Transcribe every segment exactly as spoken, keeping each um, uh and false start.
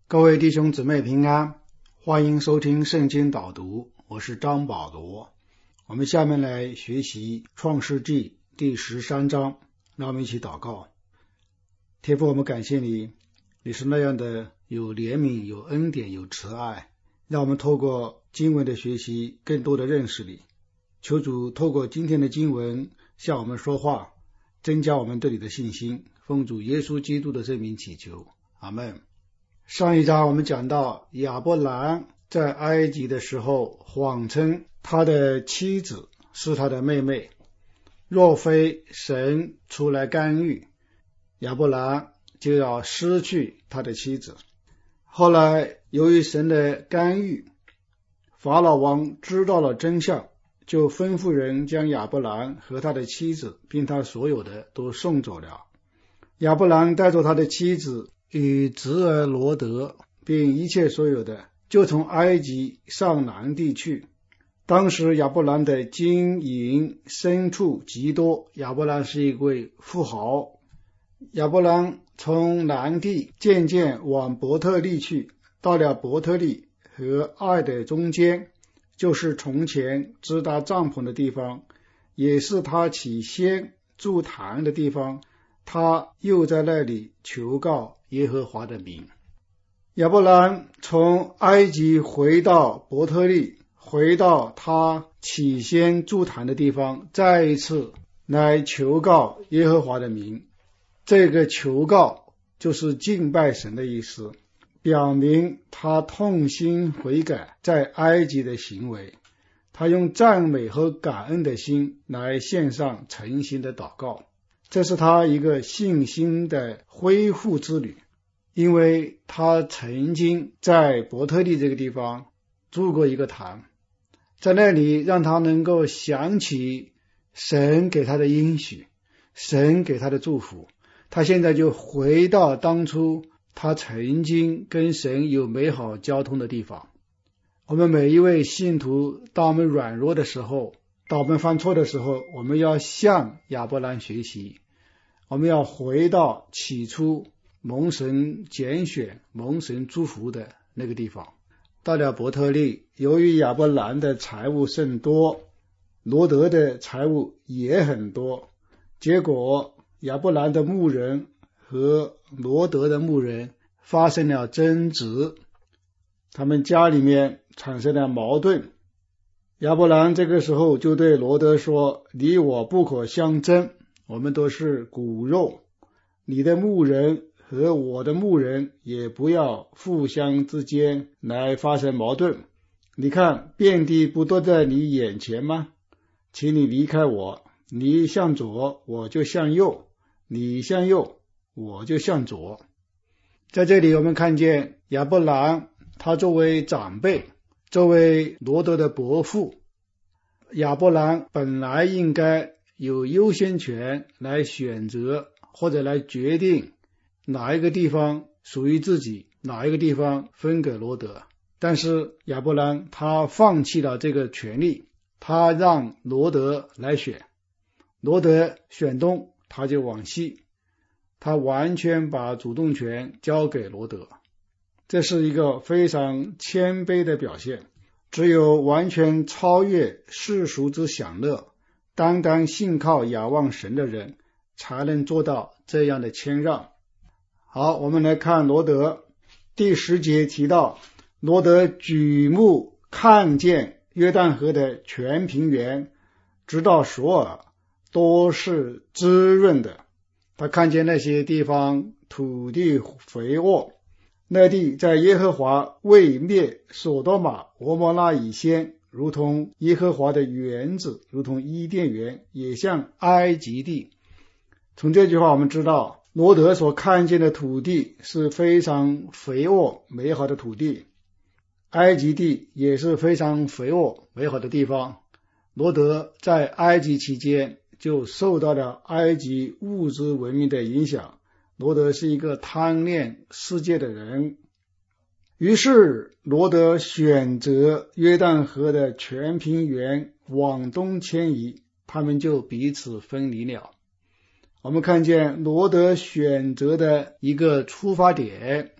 各位弟兄姊妹平安，欢迎收听圣经导读，我是张保罗。我们下面来学习创世纪第十三章，让我们一起祷告。天父，我们感谢你，你是那样的有怜悯、有恩典、有慈爱，让我们透过经文的学习更多的认识你。求主透过今天的经文向我们说话，增加我们对你的信心，奉主耶稣基督的圣名祈求，阿们。上一章我们讲到亚伯兰在埃及的时候谎称他的妻子是他的妹妹，若非神出来干预，亚伯兰就要失去他的妻子。后来由于神的干预，法老王知道了真相，就吩咐人将亚伯兰和他的妻子并他所有的都送走了。亚伯兰带着他的妻子与侄儿罗德并一切所有的，就从埃及上南地去。当时亚伯兰的金银牲畜极多，亚伯兰是一位富豪。亚伯兰从南地渐渐往伯特利去，到了伯特利和爱的中间，就是从前支搭帐篷的地方，也是他起先筑坛的地方。他又在那里求告耶和华的名。亚伯兰从埃及回到伯特利，回到他起先筑坛的地方，再一次来求告耶和华的名。这个求告就是敬拜神的意思，表明他痛心悔改在埃及的行为。他用赞美和感恩的心来献上诚心的祷告，这是他一个信心的恢复之旅。因为他曾经在伯特利这个地方住过一个坛，在那里让他能够想起神给他的应许，神给他的祝福。他现在就回到当初他曾经跟神有美好交通的地方。我们每一位信徒，当我们软弱的时候，当我们犯错的时候，我们要向亚伯兰学习，我们要回到起初蒙神拣选、蒙神祝福的那个地方。到了伯特利，由于亚伯兰的财物甚多，罗德的财物也很多，结果亚伯兰的牧人和罗德的牧人发生了争执，他们家里面产生了矛盾。亚伯兰这个时候就对罗德说，你我不可相争，我们都是骨肉，你的牧人和我的牧人也不要互相之间来发生矛盾。你看遍地不都在你眼前吗？请你离开我，你向左我就向右，你向右我就向左。在这里我们看见亚伯兰他作为长辈，作为罗德的伯父，亚伯兰本来应该有优先权来选择或者来决定哪一个地方属于自己，哪一个地方分给罗德。但是亚伯兰他放弃了这个权利，他让罗德来选，罗德选东他就往西，他完全把主动权交给罗德。这是一个非常谦卑的表现，只有完全超越世俗之享乐，单单信靠仰望神的人才能做到这样的谦让。好，我们来看罗德。第十节提到，罗德举目看见约旦河的全平原直到索尔都是滋润的，他看见那些地方土地肥沃，那地在耶和华未灭所多玛俄摩拉以先，如同耶和华的园子，如同伊甸园，也像埃及地。从这句话我们知道，罗德所看见的土地是非常肥沃美好的土地，埃及地也是非常肥沃美好的地方。罗德在埃及期间就受到了埃及物质文明的影响，罗德是一个贪恋世界的人。于是罗德选择约旦河的全平原往东迁移，他们就彼此分离了。我们看见罗德选择的一个出发点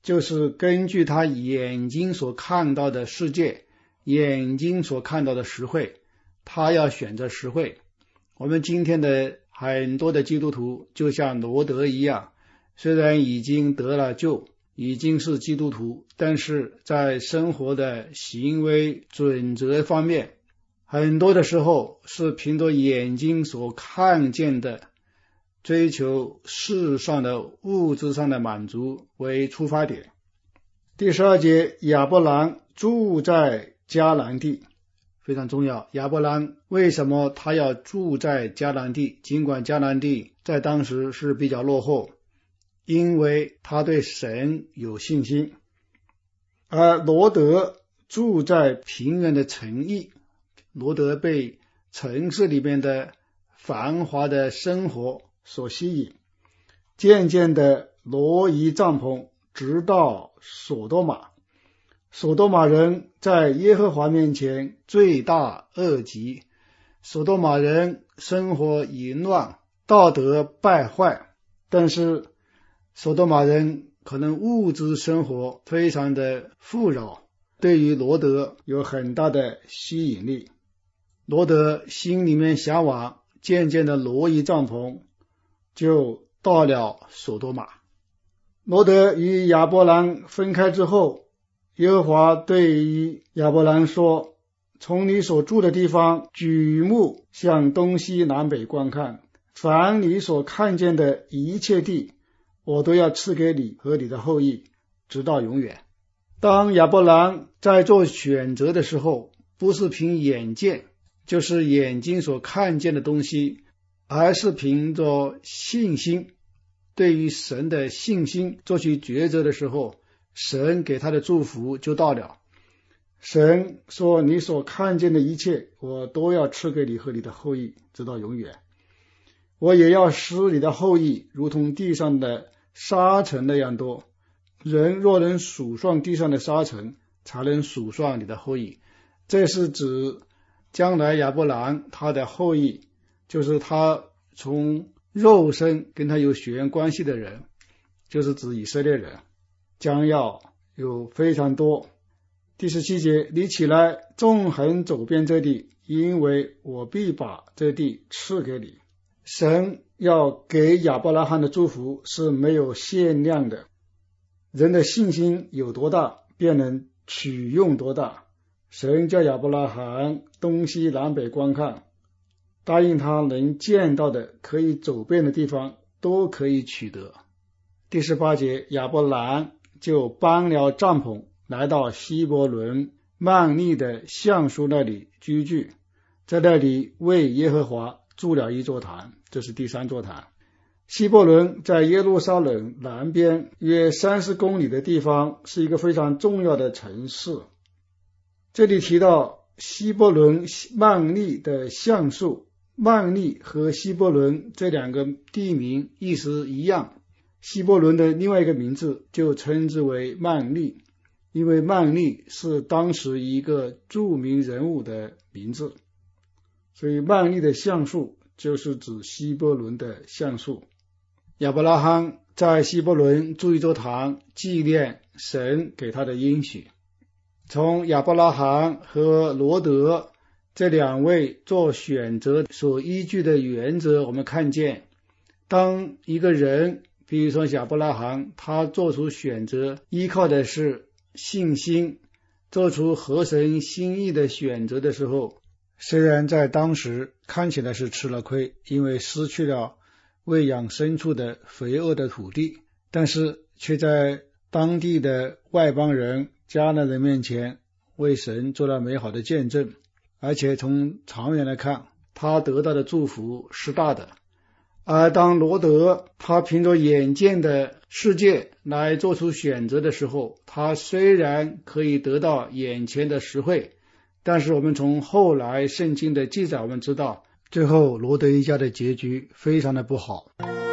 就是根据他眼睛所看到的世界，眼睛所看到的实惠，他要选择实惠。我们今天的很多的基督徒就像罗德一样，虽然已经得了救，已经是基督徒，但是在生活的行为准则方面，很多的时候是凭着眼睛所看见的，追求世上的物质上的满足为出发点。第十二节，亚伯兰住在迦南地，非常重要。亚伯兰为什么他要住在迦南地？尽管迦南地在当时是比较落后，因为他对神有信心。而罗德住在平原的城邑，罗德被城市里面的繁华的生活所吸引，渐渐的挪移帐篷，直到所多玛。所多玛人在耶和华面前罪大恶极，所多玛人生活淫乱，道德败坏，但是所多玛人可能物质生活非常的富饶，对于罗德有很大的吸引力。罗德心里面向往，渐渐的挪移帐篷，就到了所多玛。罗德与亚伯兰分开之后，耶和华对于亚伯兰说，从你所住的地方举目向东西南北观看，凡你所看见的一切地，我都要赐给你和你的后裔，直到永远。当亚伯兰在做选择的时候，不是凭眼见，就是眼睛所看见的东西，而是凭着信心，对于神的信心做出抉择的时候，神给他的祝福就到了。神说，你所看见的一切，我都要赐给你和你的后裔，直到永远。我也要使你的后裔如同地上的沙尘那样多，人若能数算地上的沙尘，才能数算你的后裔。这是指将来亚伯兰他的后裔，就是他从肉身跟他有血缘关系的人，就是指以色列人，将要有非常多。第十七节，你起来纵横走遍这地，因为我必把这地赐给你。神要给亚伯拉罕的祝福是没有限量的，人的信心有多大，便能取用多大。神叫亚伯拉罕东西南北观看，答应他能见到的可以走遍的地方都可以取得。第十八节，亚伯兰就搬了帐篷，来到希伯伦曼利的橡树那里居住，在那里为耶和华筑了一座坛，这是第三座坛。希伯伦在耶路撒冷南边约三十公里的地方，是一个非常重要的城市。这里提到希伯伦曼利的橡树，曼利和希伯伦这两个地名意思一样，希伯伦的另外一个名字就称之为曼利，因为曼利是当时一个著名人物的名字，所以曼利的橡树就是指希伯伦的橡树。亚伯拉罕在希伯伦筑一座坛，纪念神给他的应许。从亚伯拉罕和罗德这两位做选择所依据的原则，我们看见，当一个人，比如说亚伯拉罕，他做出选择，依靠的是信心，做出合神心意的选择的时候，虽然在当时看起来是吃了亏，因为失去了喂养牲畜的肥沃的土地，但是却在当地的外邦人迦南人面前为神做了美好的见证，而且从长远来看，他得到的祝福是大的。而当罗德他凭着眼见的世界来做出选择的时候，他虽然可以得到眼前的实惠，但是我们从后来圣经的记载我们知道，最后罗德一家的结局非常的不好。